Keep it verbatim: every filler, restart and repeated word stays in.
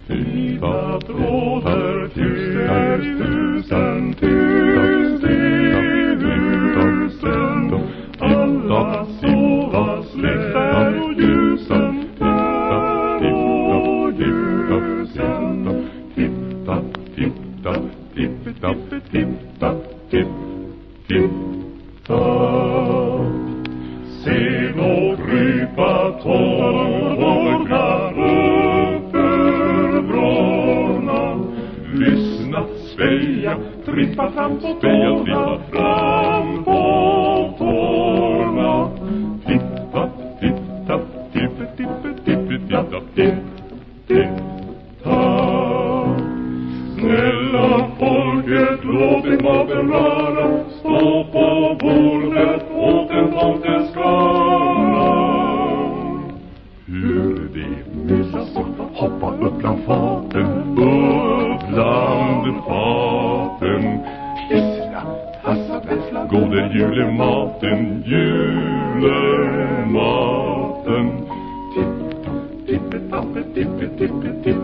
Fyra trådar tusen, tusen, tusen, tusen, alla sova släktar och ljusen, titta, titta, titta, titta, titta, titta, titta, titta. Se nå krypa tårgar över brårna, lyssna, sveja, trippa fram på tårna, fram på tårna. Titta, titta, tippe, tippe, tippe, titta, tipp, titta. Snälla folket, låt din maten röra, stå på bordet åt en tomteskara. Hur det mysas och hoppa upp bland faten, upp bland faten. Hissla, hassa, vässla, gode julematen, julematen. Tippe, tippe, tappe, tippe, tippe, tippe.